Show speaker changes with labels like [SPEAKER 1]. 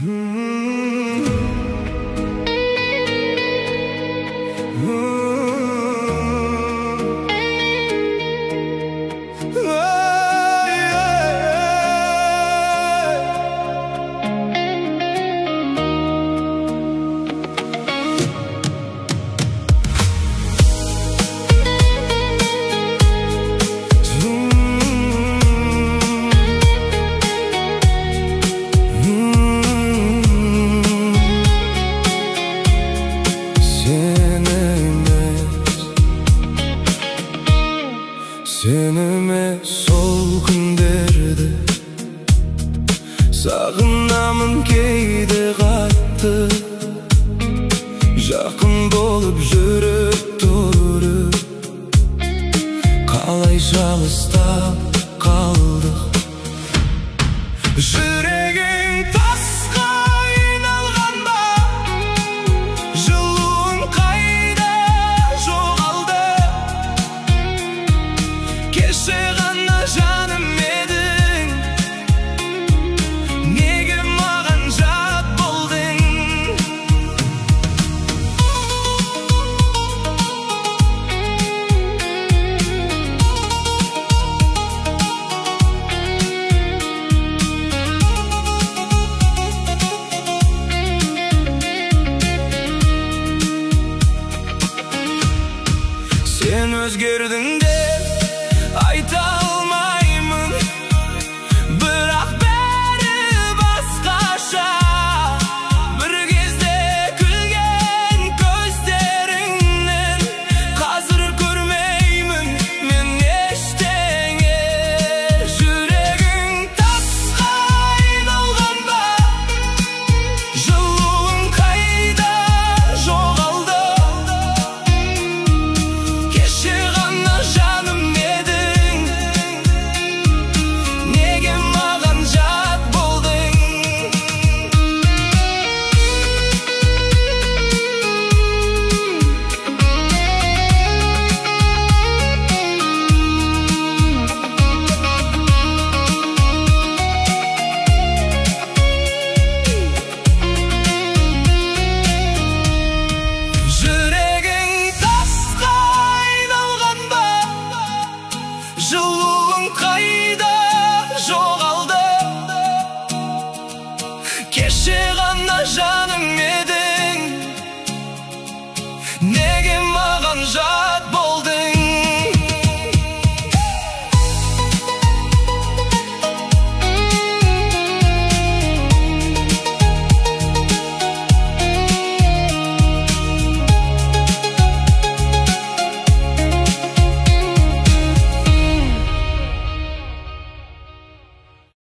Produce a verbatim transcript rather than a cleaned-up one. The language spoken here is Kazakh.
[SPEAKER 1] Sen emes sol күндерде сағынамын кейде қатты, жақын болып жүріп тұрып қалай жалыстап қалдық. Жүрегің тасқа айналған ба, жылуың қайда жоғалды? Кеше ғана жаным едің, неге маған жат болдың? Sen өзгердің деп айта алмаймын, бірақ бәрі басқаша. Бір кезде күлген көздеріңнен қазір көрмеймін мен ештеңе. Жүрегің тасқа айналған ба, жылуың қайда жоғалды? Кеше ғана жаным едің, неге маған жат болдың? Жүрегің тасқа айналған ба, жылуың қайда жоғалды? Кеше